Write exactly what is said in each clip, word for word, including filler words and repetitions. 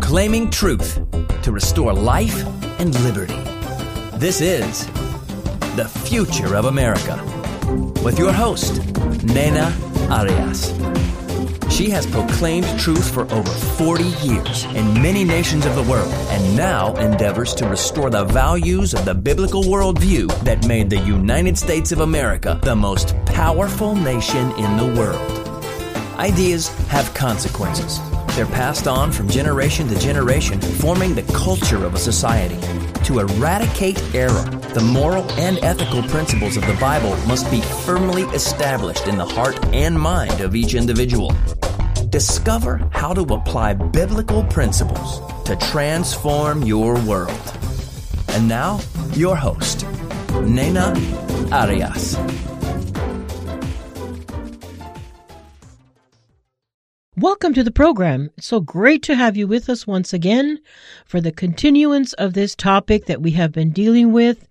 proclaiming truth to restore life and liberty. This is The Future of America with your host, Nena Arias. She has proclaimed truth for over forty years in many nations of the world and now endeavors to restore the values of the biblical worldview that made the United States of America the most powerful nation in the world. Ideas have consequences. They're passed on from generation to generation, forming the culture of a society. To eradicate error, the moral and ethical principles of the Bible must be firmly established in the heart and mind of each individual. Discover how to apply biblical principles to transform your world. And now, your host, Nena Arias. Welcome to the program. It's so great to have you with us once again for the continuance of this topic that we have been dealing with.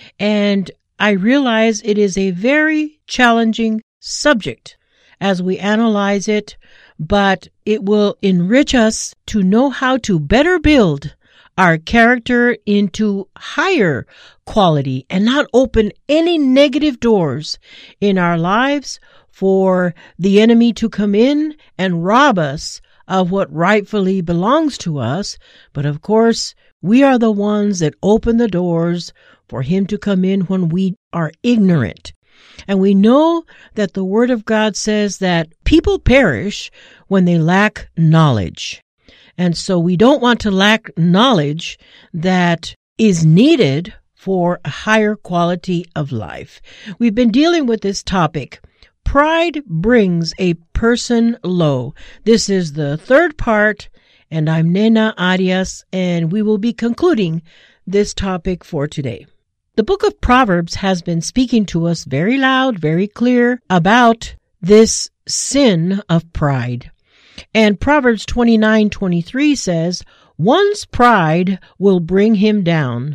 And I realize it is a very challenging subject as we analyze it, but it will enrich us to know how to better build our character into higher quality and not open any negative doors in our lives for the enemy to come in and rob us of what rightfully belongs to us. But of course, we are the ones that open the doors for him to come in when we are ignorant. And we know that the Word of God says that people perish when they lack knowledge. And so we don't want to lack knowledge that is needed for a higher quality of life. We've been dealing with this topic. Pride brings a person low. This is the third part, and I'm Nena Arias, and we will be concluding this topic for today. The book of Proverbs has been speaking to us very loud, very clear about this sin of pride. And Proverbs twenty-nine twenty-three says, "One's pride will bring him down,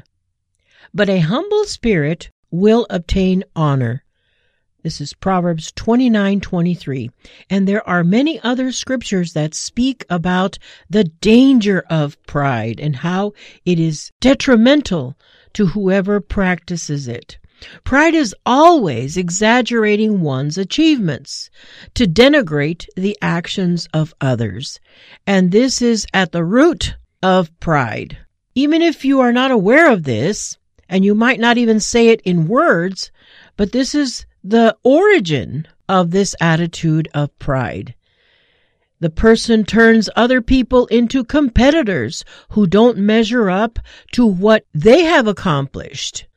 but a humble spirit will obtain honor." This is Proverbs twenty-nine twenty-three. And there are many other scriptures that speak about the danger of pride and how it is detrimental to whoever practices it. Pride is always exaggerating one's achievements to denigrate the actions of others. And this is at the root of pride. Even if you are not aware of this, and you might not even say it in words, but this is the origin of this attitude of pride. The person turns other people into competitors who don't measure up to what they have accomplished.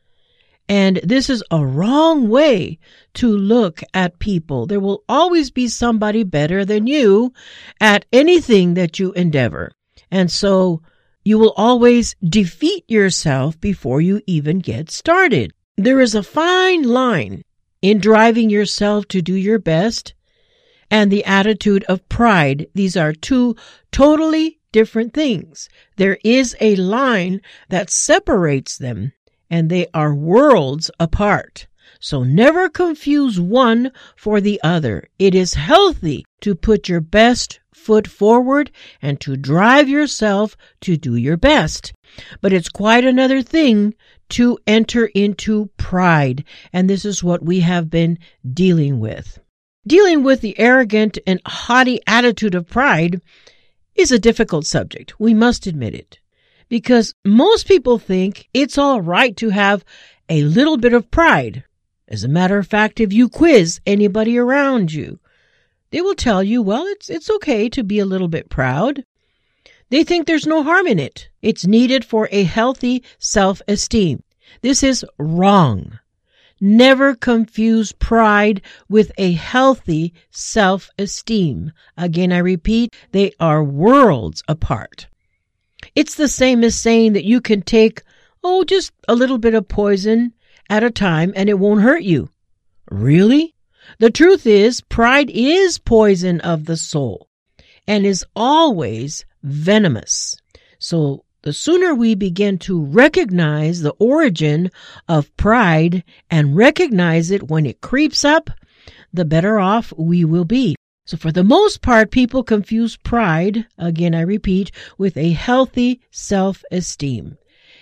And this is a wrong way to look at people. There will always be somebody better than you at anything that you endeavor. And so you will always defeat yourself before you even get started. There is a fine line in driving yourself to do your best and the attitude of pride. These are two totally different things. There is a line that separates them, and they are worlds apart. So never confuse one for the other. It is healthy to put your best foot forward and to drive yourself to do your best. But it's quite another thing to enter into pride, and this is what we have been dealing with. Dealing with the arrogant and haughty attitude of pride is a difficult subject. We must admit it, because most people think it's all right to have a little bit of pride. As a matter of fact, if you quiz anybody around you, they will tell you, well, it's it's okay to be a little bit proud. They think there's no harm in it. It's needed for a healthy self-esteem. This is wrong. Never confuse pride with a healthy self-esteem. Again, I repeat, they are worlds apart. It's the same as saying that you can take, oh, just a little bit of poison at a time and it won't hurt you. Really? The truth is, pride is poison of the soul and is always venomous. So the sooner we begin to recognize the origin of pride and recognize it when it creeps up, the better off we will be. So for the most part, people confuse pride, again I repeat, with a healthy self-esteem.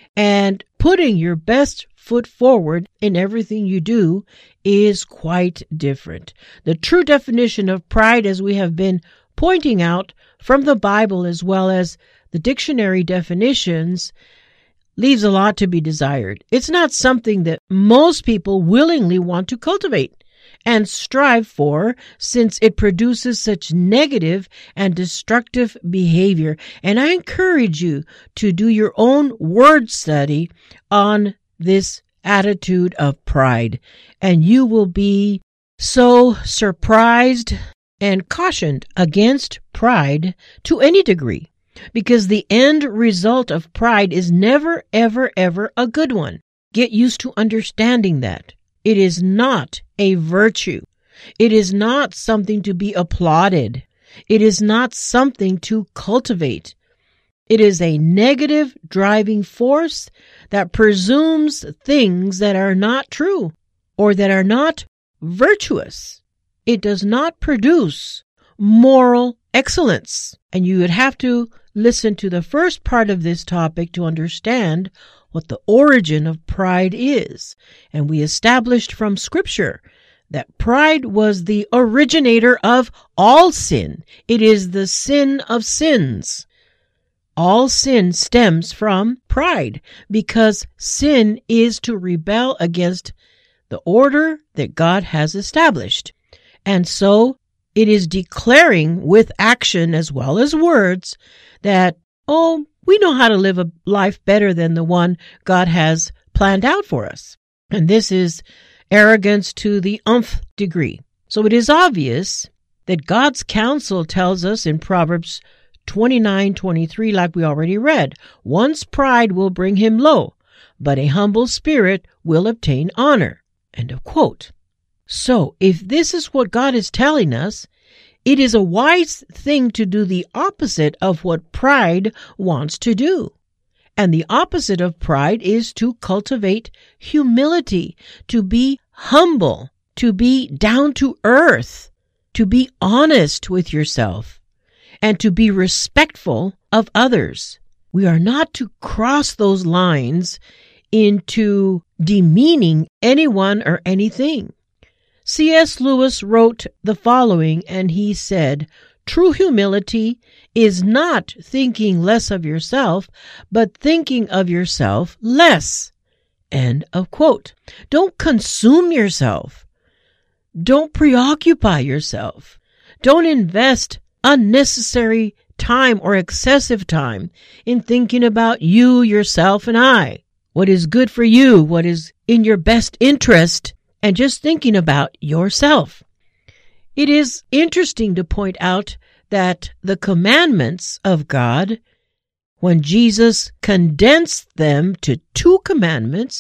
And putting your best foot forward in everything you do is quite different. The true definition of pride, as we have been pointing out from the Bible as well as the dictionary definitions, leaves a lot to be desired. It's not something that most people willingly want to cultivate and strive for, since it produces such negative and destructive behavior. And I encourage you to do your own word study on this attitude of pride, and you will be so surprised and cautioned against pride to any degree, because the end result of pride is never, ever, ever a good one. Get used to understanding that. It is not a virtue. It is not something to be applauded. It is not something to cultivate. It is a negative driving force that presumes things that are not true or that are not virtuous. It does not produce moral excellence. And you would have to listen to the first part of this topic to understand what the origin of pride is. And we established from Scripture that pride was the originator of all sin. It is the sin of sins. All sin stems from pride, because sin is to rebel against the order that God has established. And so it is declaring with action as well as words that, oh, we know how to live a life better than the one God has planned out for us. And this is arrogance to the umph degree. So it is obvious that God's counsel tells us in Proverbs twenty-nine twenty-three, like we already read, one's pride will bring him low, but a humble spirit will obtain honor. End of quote. So if this is what God is telling us, it is a wise thing to do the opposite of what pride wants to do. And the opposite of pride is to cultivate humility, to be humble, to be down to earth, to be honest with yourself, and to be respectful of others. We are not to cross those lines into demeaning anyone or anything. C S Lewis wrote the following, and he said, "True humility is not thinking less of yourself, but thinking of yourself less." End of quote. Don't consume yourself. Don't preoccupy yourself. Don't invest unnecessary time or excessive time in thinking about you, yourself, and I. What is good for you, what is in your best interest, and just thinking about yourself. It is interesting to point out that the commandments of God, when Jesus condensed them to two commandments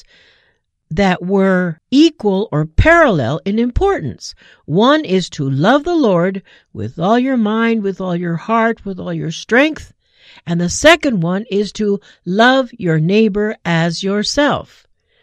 that were equal or parallel in importance. One is to love the Lord with all your mind, with all your heart, with all your strength. And the second one is to love your neighbor as yourself.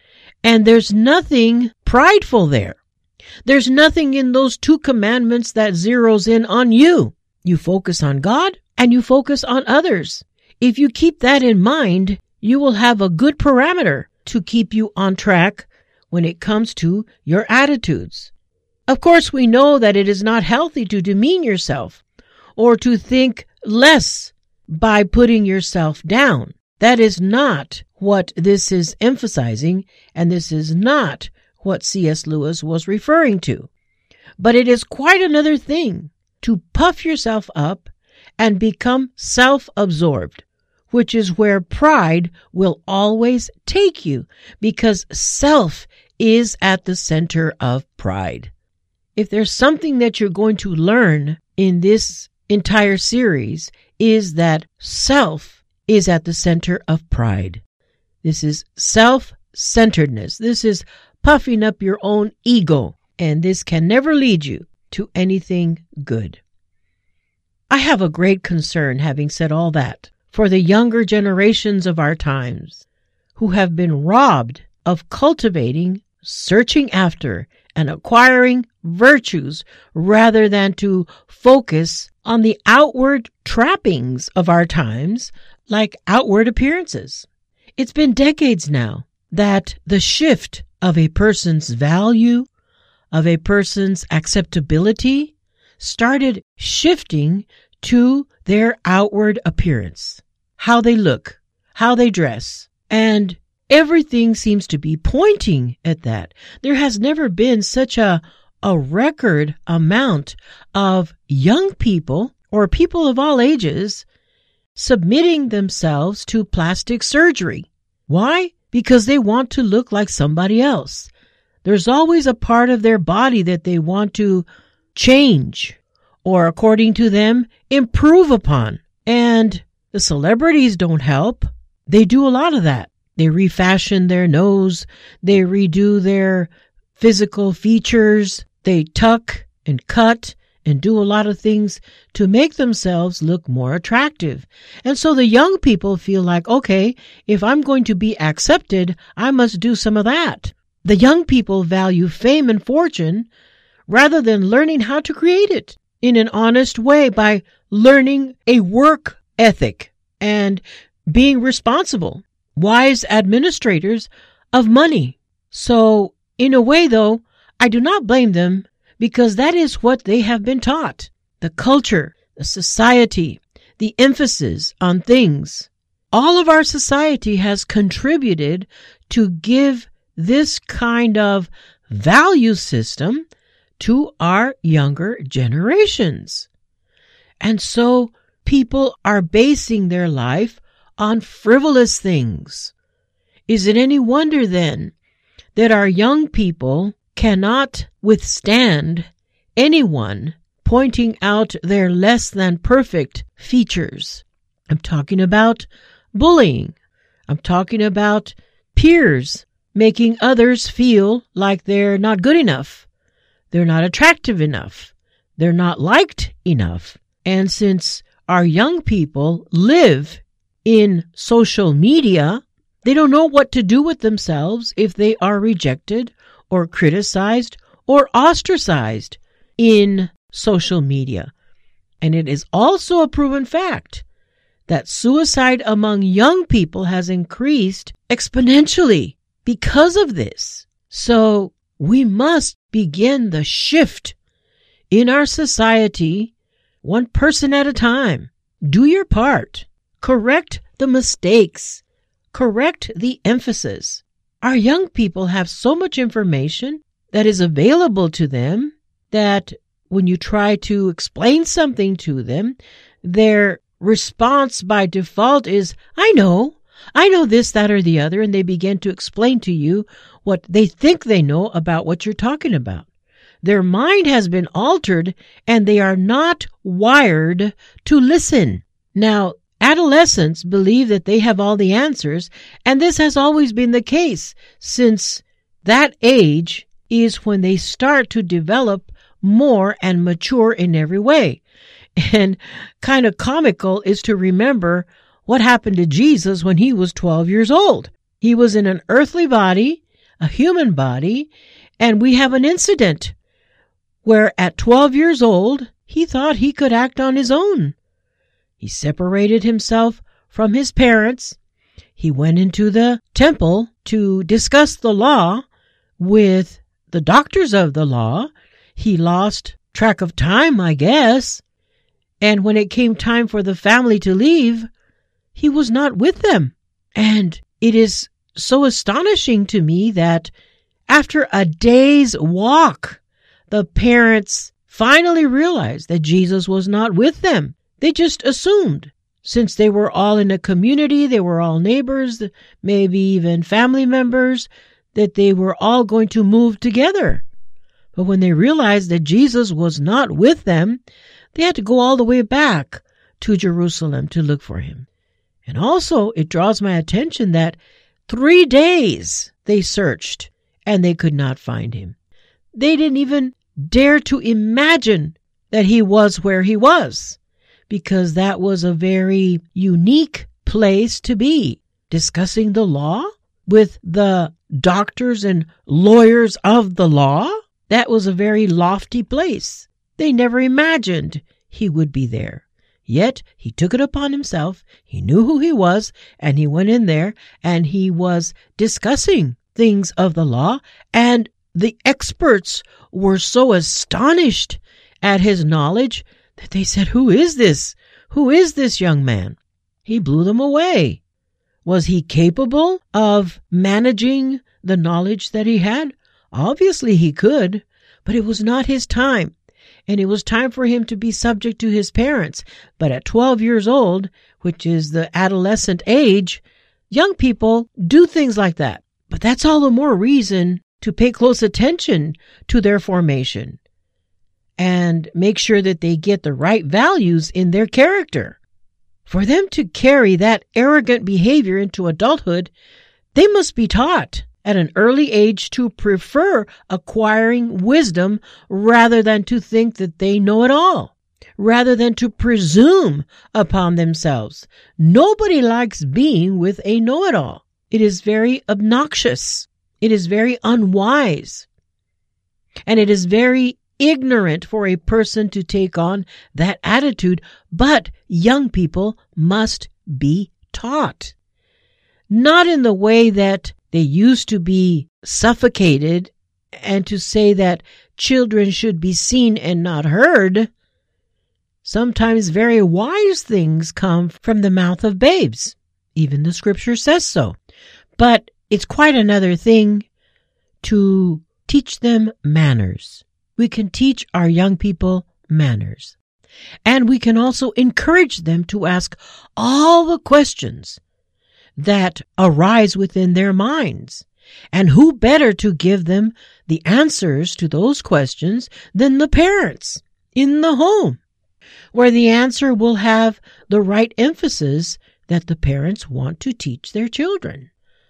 And there's nothing prideful there. There's nothing in those two commandments that zeroes in on you. You focus on God and you focus on others. If you keep that in mind, you will have a good parameter to keep you on track when it comes to your attitudes. Of course, we know that it is not healthy to demean yourself or to think less by putting yourself down. That is not what this is emphasizing, and this is not what C S Lewis was referring to. But it is quite another thing to puff yourself up and become self-absorbed, which is where pride will always take you, because self is at the center of pride. If there's something that you're going to learn in this entire series, is that self is at the center of pride. This is self-centeredness. This is puffing up your own ego, and this can never lead you to anything good. I have a great concern, having said all that, for the younger generations of our times who have been robbed of cultivating, searching after, and acquiring virtues rather than to focus on the outward trappings of our times, like outward appearances. It's been decades now that the shift of a person's value, of a person's acceptability, started shifting to their outward appearance, how they look, how they dress, and everything seems to be pointing at that. There has never been such a, a record amount of young people or people of all ages submitting themselves to plastic surgery. Why? Because they want to look like somebody else. There's always a part of their body that they want to change or, according to them, improve upon. And the celebrities don't help. They do a lot of that. They refashion their nose. They redo their physical features. They tuck and cut and do a lot of things to make themselves look more attractive. And so the young people feel like, okay, if I'm going to be accepted, I must do some of that. The young people value fame and fortune rather than learning how to create it in an honest way by learning a work ethic and being responsible, wise administrators of money. So in a way, though, I do not blame them, because that is what they have been taught. The culture, the society, the emphasis on things. All of our society has contributed to give this kind of value system to our younger generations. And so people are basing their life on frivolous things. Is it any wonder then that our young people cannot withstand anyone pointing out their less than perfect features? I'm talking about bullying. I'm talking about peers making others feel like they're not good enough. They're not attractive enough. They're not liked enough. And since our young people live in social media, they don't know what to do with themselves if they are rejected or criticized or ostracized in social media. And it is also a proven fact that suicide among young people has increased exponentially because of this. So we must begin the shift in our society, one person at a time. Do your part. Correct the mistakes. Correct the emphasis. Our young people have so much information that is available to them that when you try to explain something to them, their response by default is, I know, I know this, that, or the other, and they begin to explain to you what they think they know about what you're talking about. Their mind has been altered, and they are not wired to listen. Now, adolescents believe that they have all the answers, and this has always been the case, since that age is when they start to develop more and mature in every way. And kind of comical is to remember what happened to Jesus when he was twelve years old. He was in an earthly body, a human body, and we have an incident where at twelve years old, he thought he could act on his own. He separated himself from his parents. He went into the temple to discuss the law with the doctors of the law. He lost track of time, I guess. And when it came time for the family to leave, he was not with them. And it is so astonishing to me that after a day's walk, the parents finally realized that Jesus was not with them. They just assumed, since they were all in a community, they were all neighbors, maybe even family members, that they were all going to move together. But when they realized that Jesus was not with them, they had to go all the way back to Jerusalem to look for him. And also, it draws my attention that three days they searched and they could not find him. They didn't even dare to imagine that he was where he was, because that was a very unique place to be, discussing the law with the doctors and lawyers of the law. That was a very lofty place. They never imagined he would be there. Yet he took it upon himself. He knew who he was, and he went in there and he was discussing things of the law, and the experts were so astonished at his knowledge that they said, "Who is this? Who is this young man?" He blew them away. Was he capable of managing the knowledge that he had? Obviously he could, but it was not his time. And it was time for him to be subject to his parents. But at twelve years old, which is the adolescent age, young people do things like that. But that's all the more reason to pay close attention to their formation and make sure that they get the right values in their character. For them to carry that arrogant behavior into adulthood, they must be taught at an early age to prefer acquiring wisdom rather than to think that they know it all, rather than to presume upon themselves. Nobody likes being with a know-it-all. It is very obnoxious. It is very unwise. And it is very ignorant for a person to take on that attitude. But young people must be taught. Not in the way that they used to be suffocated and to say that children should be seen and not heard. Sometimes very wise things come from the mouth of babes. Even the scripture says so. But it's quite another thing to teach them manners. We can teach our young people manners. And we can also encourage them to ask all the questions that arise within their minds. And who better to give them the answers to those questions than the parents in the home, where the answer will have the right emphasis that the parents want to teach their children.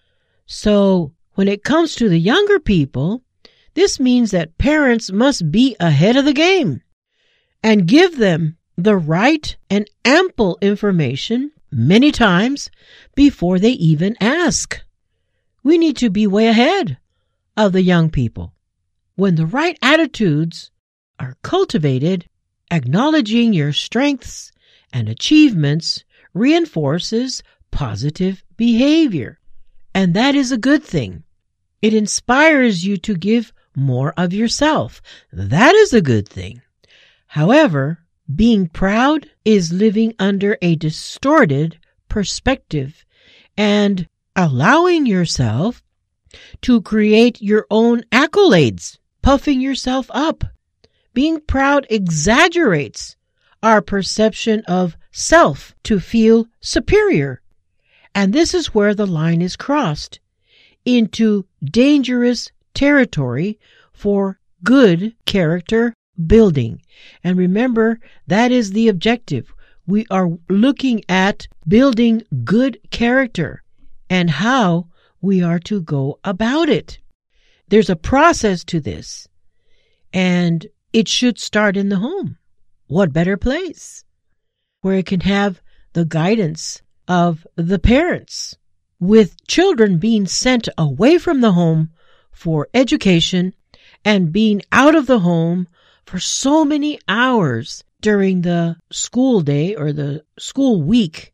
So when it comes to the younger people, this means that parents must be ahead of the game and give them the right and ample information many times before they even ask. We need to be way ahead of the young people. When the right attitudes are cultivated, acknowledging your strengths and achievements reinforces positive behavior. And that is a good thing. It inspires you to give more of yourself. That is a good thing. However, being proud is living under a distorted perspective and allowing yourself to create your own accolades, puffing yourself up. Being proud exaggerates our perception of self to feel superior. And this is where the line is crossed into dangerous territory for good character building. And remember, that is the objective. We are looking at building good character and how we are to go about it. There's a process to this, and it should start in the home. What better place where it can have the guidance of the parents, with children being sent away from the home for education and being out of the home for so many hours during the school day or the school week.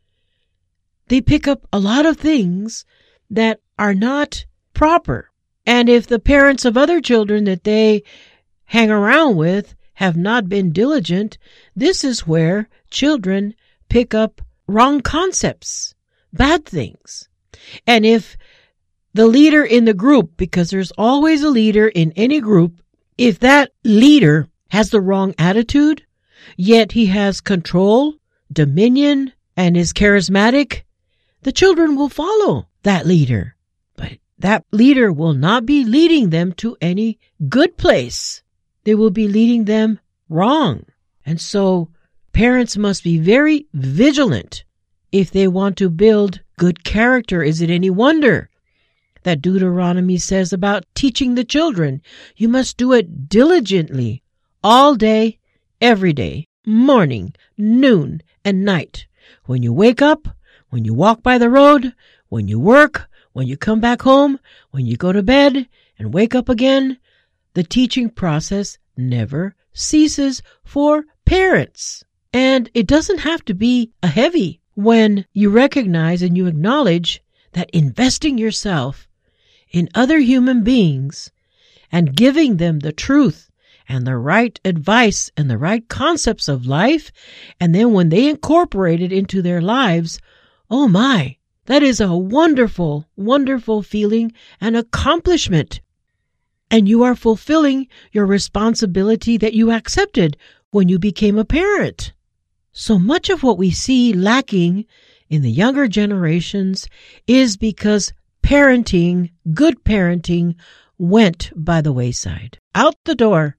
They pick up a lot of things that are not proper. And if the parents of other children that they hang around with have not been diligent, this is where children pick up wrong concepts, bad things. And if the leader in the group, because there's always a leader in any group, if that leader has the wrong attitude, yet he has control, dominion, and is charismatic, the children will follow that leader. But that leader will not be leading them to any good place. They will be leading them wrong. And so parents must be very vigilant if they want to build good character. Is it any wonder that Deuteronomy says about teaching the children? You must do it diligently, all day, every day, morning, noon, and night. When you wake up, when you walk by the road, when you work, when you come back home, when you go to bed and wake up again, The teaching process never ceases for parents. And it doesn't have to be a heavy when you recognize and you acknowledge that investing yourself in other human beings and giving them the truth and the right advice and the right concepts of life, and then when they incorporate it into their lives, oh my, that is a wonderful, wonderful feeling and accomplishment. And you are fulfilling your responsibility that you accepted when you became a parent. So much of what we see lacking in the younger generations is because parenting, good parenting, went by the wayside, out the door,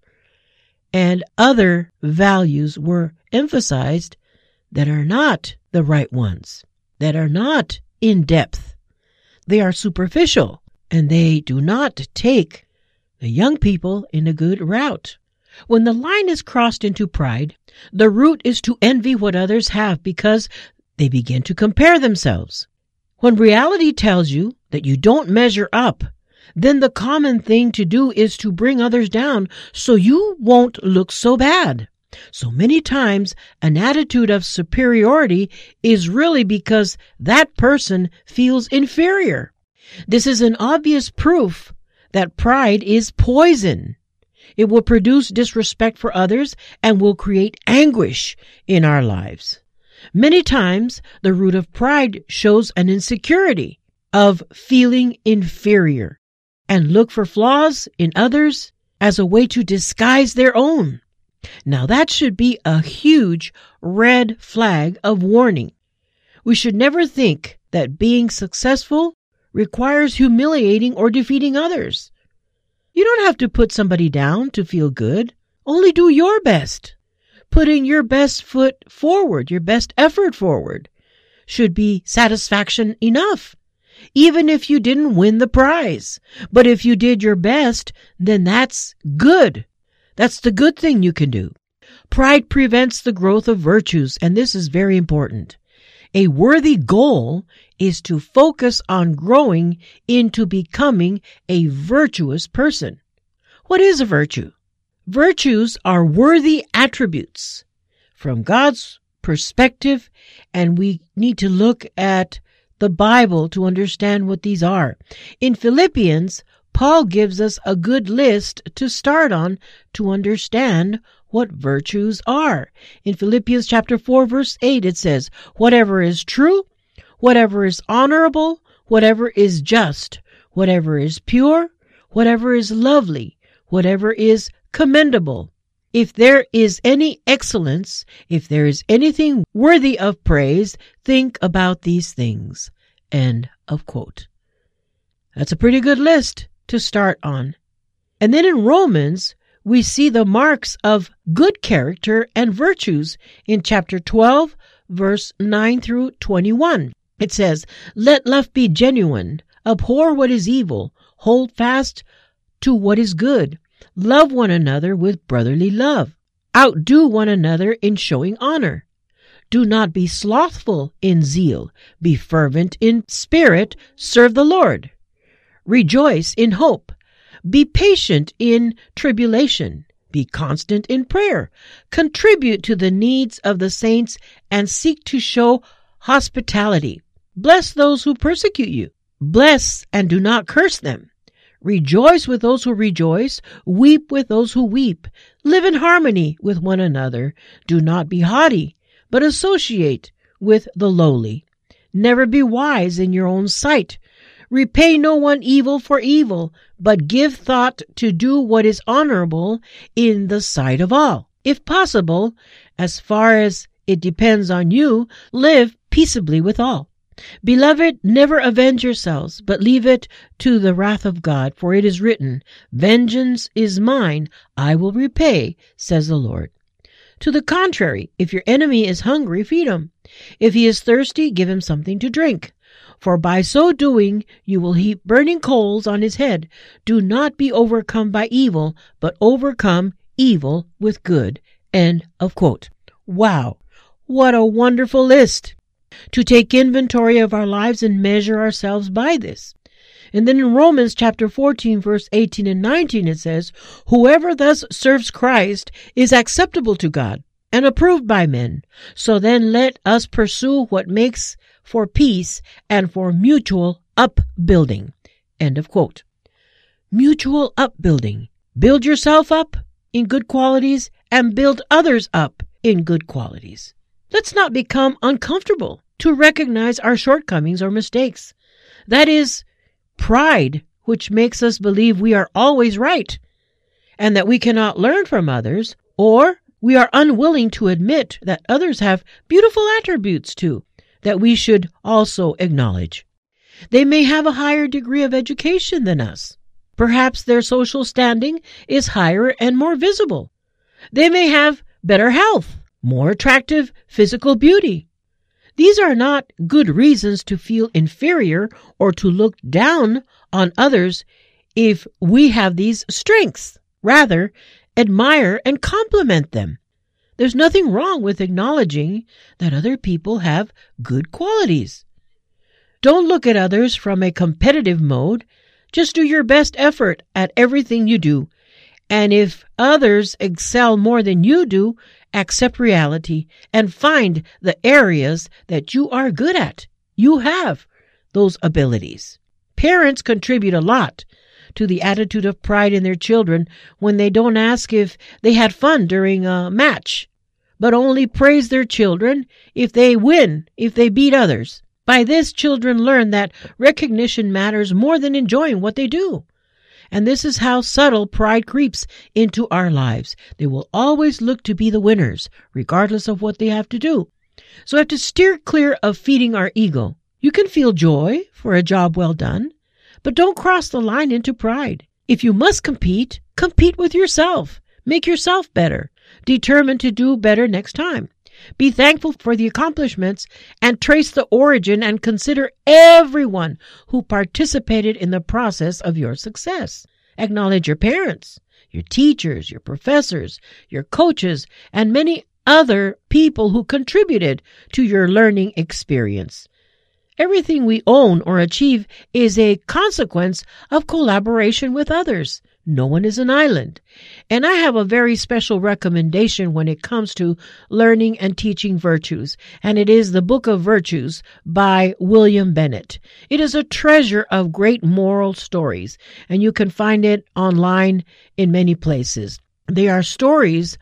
and other values were emphasized that are not the right ones, that are not in depth. They are superficial, and they do not take the young people in a good route. When the line is crossed into pride, the root is to envy what others have because they begin to compare themselves. When reality tells you that you don't measure up, then the common thing to do is to bring others down so you won't look so bad. So many times, an attitude of superiority is really because that person feels inferior. This is an obvious proof that pride is poison. It will produce disrespect for others and will create anguish in our lives. Many times, the root of pride shows an insecurity of feeling inferior and look for flaws in others as a way to disguise their own. Now that should be a huge red flag of warning. We should never think that being successful requires humiliating or defeating others. You don't have to put somebody down to feel good. Only do your best. Putting your best foot forward, your best effort forward, should be satisfaction enough, even if you didn't win the prize. But if you did your best, then that's good. That's the good thing you can do. Pride prevents the growth of virtues, and this is very important. A worthy goal is to focus on growing into becoming a virtuous person. What is a virtue? Virtues are worthy attributes from God's perspective, and we need to look at the Bible to understand what these are. In Philippians, Paul gives us a good list to start on to understand what virtues are. In Philippians chapter four, verse eight, it says, whatever is true, whatever is honorable, whatever is just, whatever is pure, whatever is lovely, whatever is commendable. If there is any excellence, if there is anything worthy of praise, think about these things. End of quote. That's a pretty good list to start on. And then in Romans, we see the marks of good character and virtues in chapter twelve, verse nine through twenty-one. It says, let love be genuine, abhor what is evil, hold fast to what is good, love one another with brotherly love, outdo one another in showing honor. Do not be slothful in zeal, be fervent in spirit, serve the Lord. Rejoice in hope. Be patient in tribulation. Be constant in prayer. Contribute to the needs of the saints and seek to show hospitality. Bless those who persecute you. Bless and do not curse them. Rejoice with those who rejoice. Weep with those who weep. Live in harmony with one another. Do not be haughty, but associate with the lowly. Never be wise in your own sight. Repay no one evil for evil, but give thought to do what is honorable in the sight of all. If possible, as far as it depends on you, live peaceably with all. Beloved, never avenge yourselves, but leave it to the wrath of God, for it is written, vengeance is mine, I will repay, says the Lord. To the contrary, if your enemy is hungry, feed him. If he is thirsty, give him something to drink. For by so doing, you will heap burning coals on his head. Do not be overcome by evil, but overcome evil with good. End of quote. Wow, what a wonderful list. To take inventory of our lives and measure ourselves by this. And then in Romans chapter fourteen, verse eighteen and nineteen, it says, whoever thus serves Christ is acceptable to God and approved by men. So then let us pursue what makes for peace and for mutual upbuilding. End of quote. Mutual upbuilding. Build yourself up in good qualities and build others up in good qualities. Let's not become uncomfortable to recognize our shortcomings or mistakes. That is pride, which makes us believe we are always right and that we cannot learn from others, or we are unwilling to admit that others have beautiful attributes too that we should also acknowledge. They may have a higher degree of education than us. Perhaps their social standing is higher and more visible. They may have better health, more attractive physical beauty. These are not good reasons to feel inferior or to look down on others if we have these strengths. Rather, admire and compliment them. There's nothing wrong with acknowledging that other people have good qualities. Don't look at others from a competitive mode. Just do your best effort at everything you do. And if others excel more than you do, accept reality and find the areas that you are good at. You have those abilities. Parents contribute a lot to the attitude of pride in their children when they don't ask if they had fun during a match, but only praise their children if they win, if they beat others. By this, children learn that recognition matters more than enjoying what they do. And this is how subtle pride creeps into our lives. They will always look to be the winners, regardless of what they have to do. So we have to steer clear of feeding our ego. You can feel joy for a job well done, but don't cross the line into pride. If you must compete, compete with yourself. Make yourself better. Determined to do better next time. Be thankful for the accomplishments and trace the origin and consider everyone who participated in the process of your success. Acknowledge your parents, your teachers, your professors, your coaches, and many other people who contributed to your learning experience. Everything we own or achieve is a consequence of collaboration with others. No one is an island. And I have a very special recommendation when it comes to learning and teaching virtues, and it is the Book of Virtues by William Bennett. It is a treasure of great moral stories, and you can find it online in many places. They are stories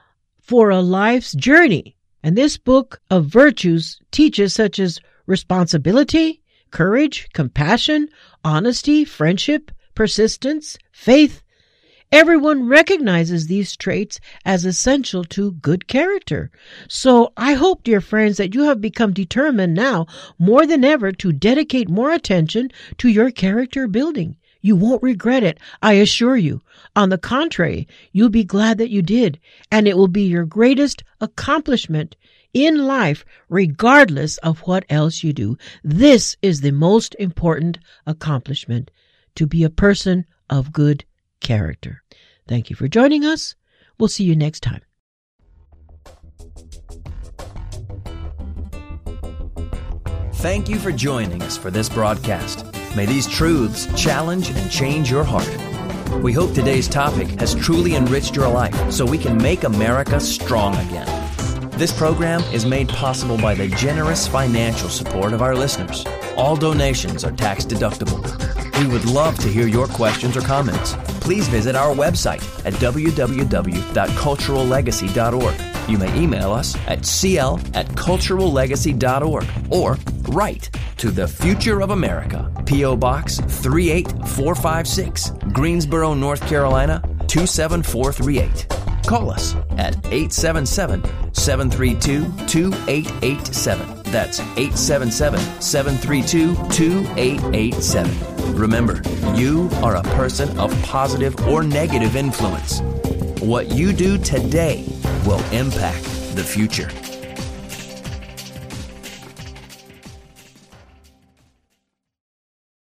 for a life's journey, and this book of virtues teaches such as responsibility, courage, compassion, honesty, friendship, persistence, faith. Everyone recognizes these traits as essential to good character. So I hope, dear friends, that you have become determined now more than ever to dedicate more attention to your character building. You won't regret it, I assure you. On the contrary, you'll be glad that you did, and it will be your greatest accomplishment in life, regardless of what else you do. This is the most important accomplishment, to be a person of good character. Thank you for joining us. We'll see you next time. Thank you for joining us for this broadcast. May these truths challenge and change your heart. We hope today's topic has truly enriched your life so we can make America strong again. This program is made possible by the generous financial support of our listeners. All donations are tax deductible. We would love to hear your questions or comments. Please visit our website at w w w dot cultural legacy dot org. You may email us at c l at cultural legacy dot org or write to The Future of America, P O. Box three eight four five six, Greensboro, North Carolina two seven four three eight. Call us at eight seven seven, seven three two, two eight eight seven. That's eight seven seven, seven three two, two eight eight seven. Remember, you are a person of positive or negative influence. What you do today will impact the future.